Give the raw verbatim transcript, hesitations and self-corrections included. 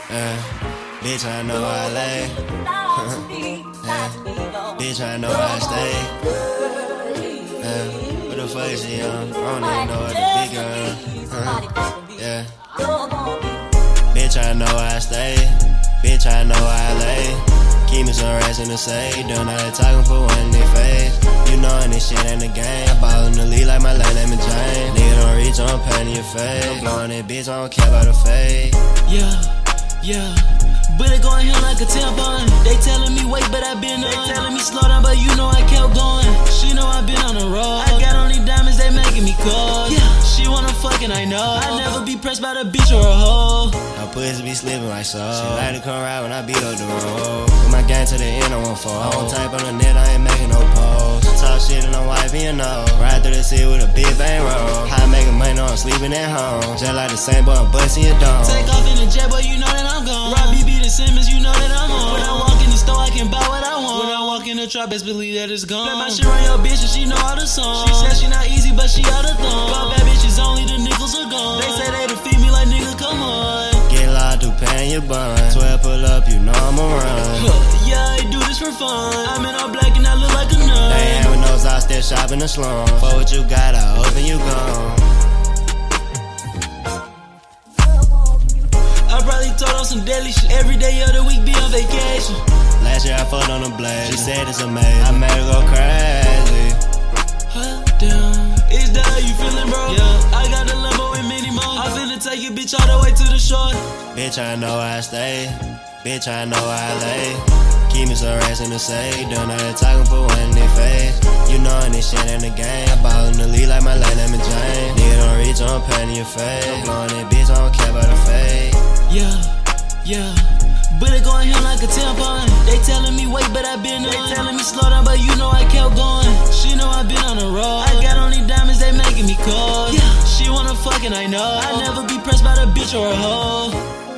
Uh, bitch, I know I lay. uh, bitch, I know I stay. Uh, what the fuck is she on? I don't even know what the big girl. Uh, yeah. Bitch, I know I stay. Bitch, I know I lay. Keep me some rats in the safe. Doing all that talking for one in their face. You knowin' this shit ain't the game. I ball in the league like my late name is Jane. Nigga don't reach, I'm patting your face. I'm blowing that bitch, I don't care about the fade. Yeah, yeah. But it going here like a tampon. They telling me wait, but I been on. They telling me slow down, but you know I kept going. She know I been on the road. I got on these diamonds, they making me cold. Yeah, she wanna fuck and I know. I never be pressed by the bitch or a hoe. Her pussy be slipping like so. She like to come ride when I beat up the road. With my gang to the end, I won't fall. I won't type on the net, I ain't making no posts. Talk shit and I'm wiping your nose. Ride through the city with a big bang roll. High making money, I'm sleeping at home. Just like the same boy, I'm busting your dome. Take off in the jet, boy, you know that I'm gone. Rob B B the Simmons, you know that I'm on. When I walk in the store, I can buy what I want. When I walk in the trap, best believe that it's gone. Play my shit on your bitch and she know all the songs. She said she not easy, but she out of thumb. Fuck bad bitches, only the nickels are gone. They say they defeat me like nigga, come on. Get locked through paying your bun. twelve pull up, you know I'ma run. Yeah, I do this for fun. I'm in all black and I look like a nun. They ain't with no eyes, still shop in the slum. For what you got, I open you gone. I probably told on some deadly shit. Every day of the week be on vacation. Last year I fucked on a blade. She said it's amazing. I made her go crazy. Huh, damn. Is that how you feeling, bro? Yeah, I got the Lambo and many more. I finna take your bitch all the way to the shore. Bitch, I know I stay. Bitch, I know I lay. Keep me some rats in the safe. Doing all that talking for one in their face. You knowin' this shit ain't the game. I ball in the league like my late name is Jane. Nigga don't reach, I'm patting your face. I'm blowing that bitch, I don't care about the fade. Yeah, yeah. But it going here like a tampon. They telling me wait, but I been on. They telling me slow down, but you know I kept going. She know I been on the road. I got on these diamonds, they making me cold. Yeah, she wanna fuck and I know. I never be pressed by the bitch or a hoe.